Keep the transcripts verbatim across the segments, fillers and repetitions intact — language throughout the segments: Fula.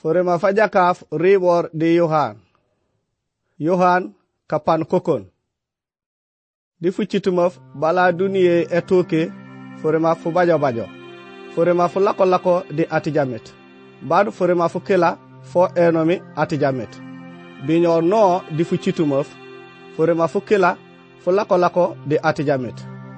forema fajakaf ribor di Yohan. Yohan kapan kokon. Di fuchitumaf bala duniye etoke forema fu bajo bajo. Forema fu lako lako di atijamet. Bad forema fu kila fo enomi atijamet. Binyo no di fuchitumaf forema fu kila fu lako lako di atijamet.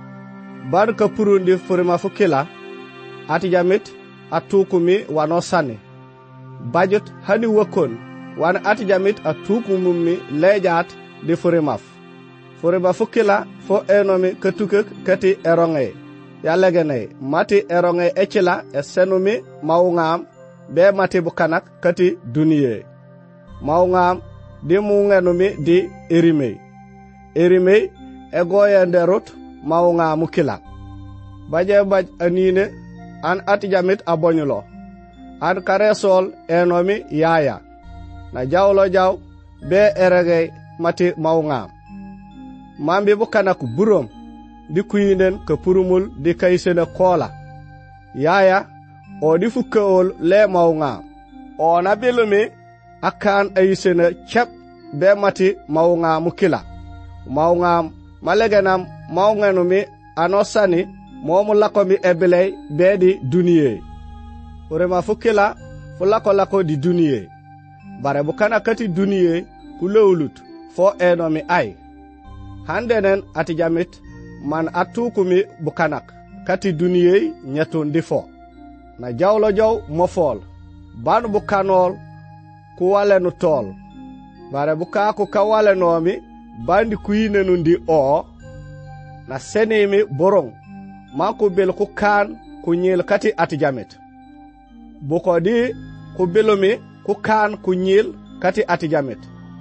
Bad ka purundi forema fu kila atijamet atukumi wano sani. Bajot hani wakon wan atijamit atukumumi lejat di foremaf. Forema fukila fo enomi ketukek kati eronge. Yalegene mati eronge echila esenumi maungam be mati bukanak kati duniye. Maungam di mungenumi di erime. Erime egoye nderut maungam mukila. Baje baj anine an atijamit abonyulo. An karesol enomi yaya. Na jawlo jaw be erege mati maungam. Mambi bukanak burom di kuyinen ke purumul di kaisene kola. Yaya o di fukkeol le maungam. O na belumi akan aisene chep be mati maungam mukila. Maungam malegenam maunganumi anosani momu lakomi ebelei be di duniye. Forema fukila fulako lako di duniye. Bare bukana kati duniye kuleulut fo enomi ay. Handenen atijamit man atukumi bukanak kati duniye nyetun difo. Na jawlo jaw mofol. Ban bukanol kuwale no tol. Bare bukaku kawale nomi bandi kuyinenu ndi o. Na senemi borong. Manku bel ku kan kunyil kati atijamit. Buko di ku belomi ku kan kunyil kati atijamit.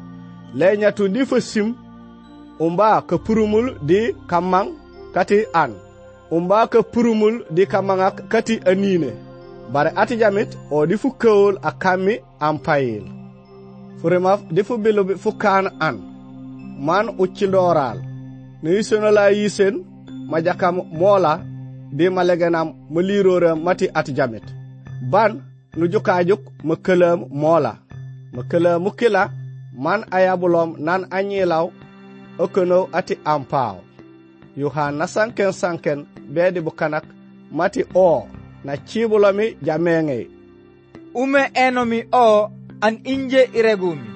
Le nyatu ndi fo sim. Umba ke purumul di kamang kati an. Umba ke purumul di kamangak kati anine. Bare atijamit o di fu keol akami ampayil. Furema di fu belomi fu kan an. Man uchindoral. Nisonola yisen majakam mola di malegenam mulirore mati atijamit. Ban nu jukajuk mekelem mola. Mekelem mukila man ayabulom nan anyilaw okono ati ampaw. Yohan na sanken sanken bedi bukanak mati o na chibulomi jamenge. Ume enomi o an inje iregumi.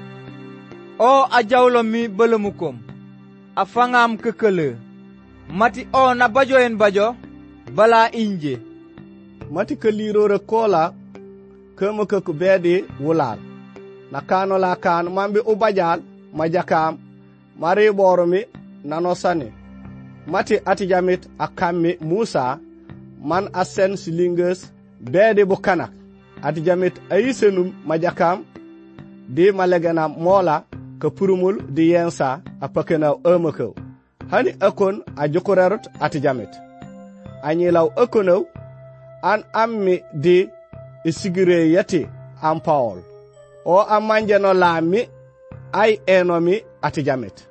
O ajawlomi belumukum. Afangam kekele. Mati o na bajo en bajo bala inje. Mati ke lirore kola kemo ke kubedi wulal. Na kano la kan mambi ubajal majakam mari boromi nanosani. Mati atijamit akami Musa man asen silinges bedi bukanak. Atijamit ayisenum majakam di malegana mola ke purumul di yensa apakena emekew. Hani akon ajukurerut atijamit. Anyilaw akono an ammi di isigire yati ampaol. O amanjeno lami ay enomi atijamit.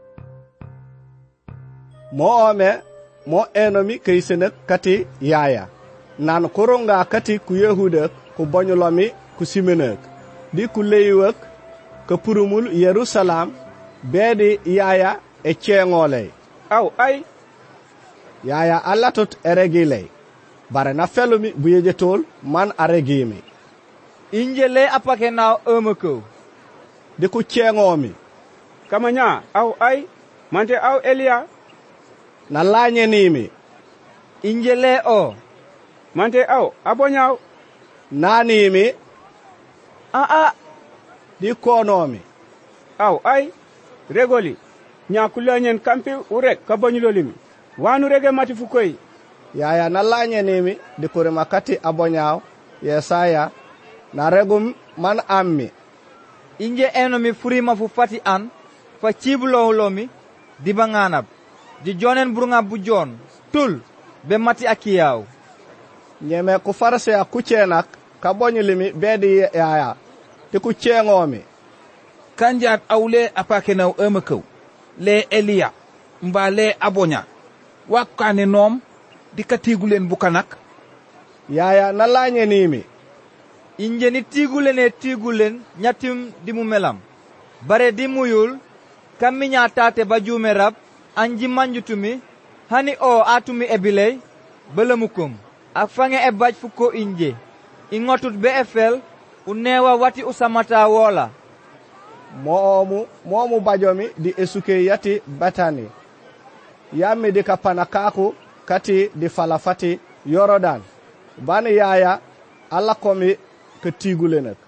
Mo ome mo enomi kaysenek kati yaya. Nan koronga kati ku Yehuda ku bonyulomi ku simenek. Di ku leyiwek ke purumul Yerusalam bedi yaya e chengole. Aw ay Yaya alatot eregile. Bare na felumi buyejetol man aregimi. Injele apake na emeko. De ku chengomi. Kamanya aw ay mante aw Elia. Na lanye nimi. Injele o. Mante aw abonyaw. Na nimi. A a. Di konomi. Aw ay regoli. Nya kulanyen kampi urek kabonyulolimi. Wanu rege mati fukoy. Yaya na lanye nimi di kurema kati abonyaw Yesaya na regum man ammi. Inje enomi furima fu fati an fa chibulo lomi di banganab di jonen burunga bujon tul be mati akiyaw. Nyeme ku farse ya kuchenak kabonyulimi bedi yaya ti ku chengomi. Kanjat awle apake na emekew le Elia mba le abonya wakane nom di katigulen bukanak. Yaya na lanye nimi. inje ni tigulen e tigulen nyatim di mu melam bare di muyul kaminya tate ba jume rab anji manjutumi hani o atumi ebiley belemukum afange e baj fuko inje ingotut be efel unewa wati usamata wola moomu moomu bajomi di esuke yati batani yammi di kapana kaku kati di falafati yorodan bani yaya alla komi ke tigulenak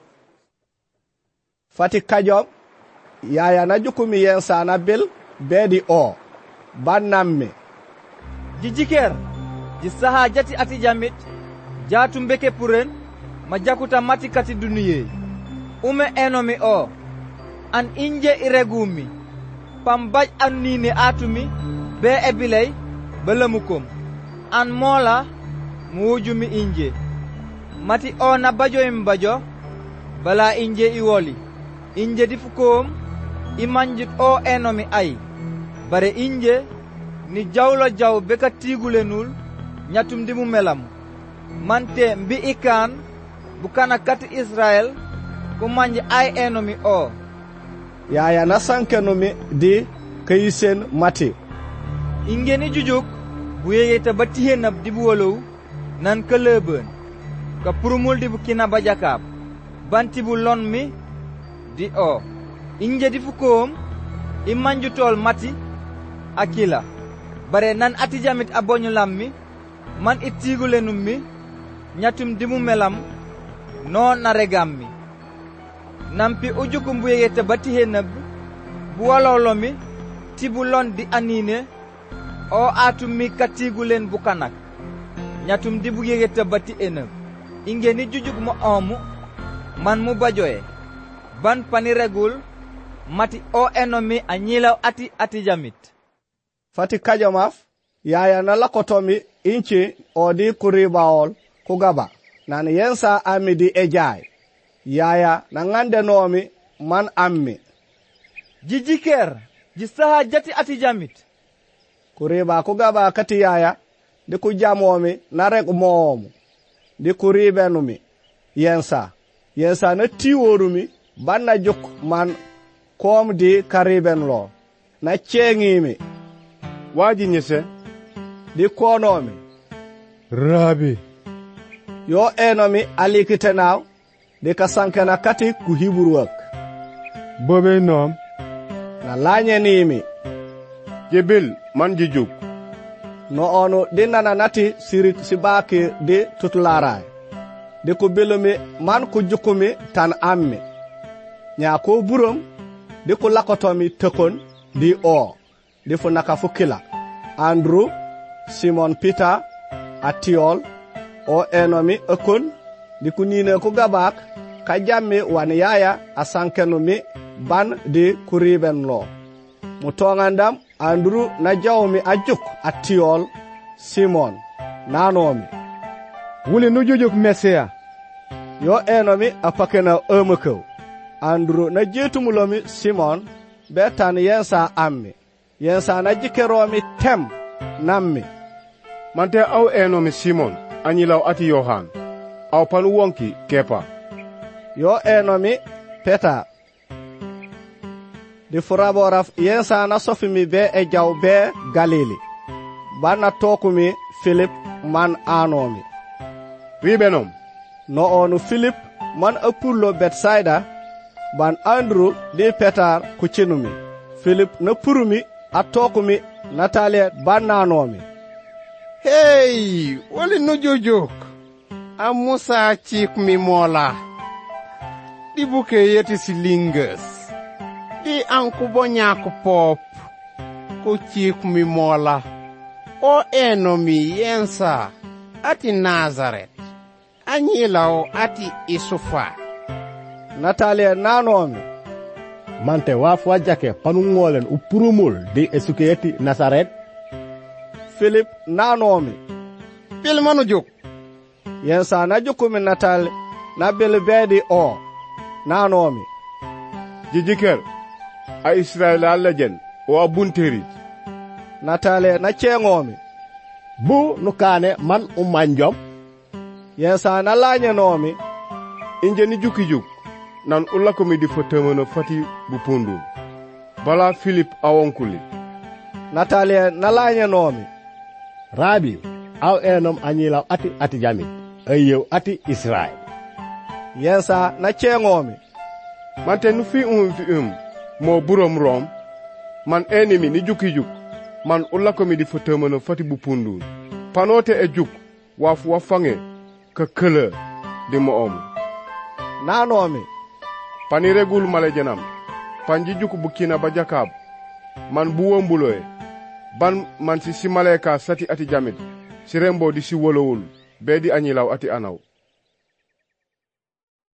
fati kajom yaya na jukumi yensa na bil bedi o bannamme jijiker ji saha jati ati jamit jatu mbeke puren ma jakuta mati kati duniye ume enomi o an inje iregumi pambaj annini atumi be ebilay belemukum an mola muujumi inje mati o na bajo imbajo bala inje iwoli inje di fukom imanjit o enomi ay bare inje ni jawlo jaw beka tigulenul nyatum di mu melam mante mbi ikan bukana kati Israel ko manje ay enomi o yaya na sankenumi di kayisen mati ingeni jujuk buyeyeta batihenab di buwolow nan keleben ka purumul di bukina bajakap banti bu lon mi di o inje di fukom imanju tol mati akila bare nan atijamit abonyu lammi man itigulenum mi nyatum dimu melam no na regammi nampi ujukum buyeyeta batihenab bu walolomi tibulon di anine o atumi katigulen bukanak nyatum di buyeyeta bati enab ingeni jujuk mo omu man mu bajoye ban pani regul mati o enomi anyilaw ati ati jamit fati kajomaf yaya na lakotomi inchi odi kuribaol kugaba nan yensa amidi ejay yaya na ngande nomi man ammi jijiker jisaha jati ati jamit kuriba kugaba kati yaya di kujamomi na reg moomu di kuribenumi yensa yensa na tiworumi banna juk man kom di kariben lo na chengimi waji nyese di konomi rabi yo enomi alikitenaw di kasankena kati ku hiburuak bobe nom na lanye nimi jebil man jijuk no onu di nana nati sirik sibaki di tutularay di ku bilumi man ku jukumi tan ammi nya ko burom di ku lakotomi tekon di o di fu naka fukila Andrew Simon Peter Atiol o enomi ekon di ku nine ku gabak ka jammi wan yaya asankenumi ban di kuriben lo mutongandam Andrew na jawmi ajuk Atiol Simon nanomi wuli nu jujuk Mesia yo enomi apakena emekew Andrew na jetumulomi Simon betan yensa ammi yensa na jikeromi tem nammi mante aw enomi Simon anyilaw ati Yohan aw pan wonki Kepa yo enomi Peter di furaboraf yensa na sofimi be e jaw be Galili bana tokumi Philip man anomi ribenom no onu Philip man apurlo Bethsaida ban Andrew di Peter kuchinumi Philip na purumi atokumi Natalia bananomi hey wali no jojok a Musa chik mi mola di buke yeti silingas di anku bonya ko pop ko chik mi mola o enomi yensa ati Nazaret anyilaw ati Isufa Natalia nanomi mante waf wajake panu ngolen upurumul di esukeyeti Nazaret Philip nanomi bil manu juk yensa na jukumi Natal na bil bedi o nanomi jijiker a Israel alajen o abunteri Natalia na chengomi bu nukane man umanjom yensa na lanye nomi inje ni juki juk nan ulakomi di fotemono fati bu pundu bala Philip awonkuli Natalia nalanya nomi Rabi aw enom anyilaw ati ati jami ayew ati Israel Yensa na chengomi mante nu fi um fi um mo burom rom man enimi ni juki juk man ulakomi di fotemono fati bu pundu panote e juk waf wafange ka kele di mo om nanomi pani regul malejenam panji juk bukina ba jakab man buwo mbuloe ban man si simaleka sati ati jamid si rembo di si wolowul be di anyilaw ati anaw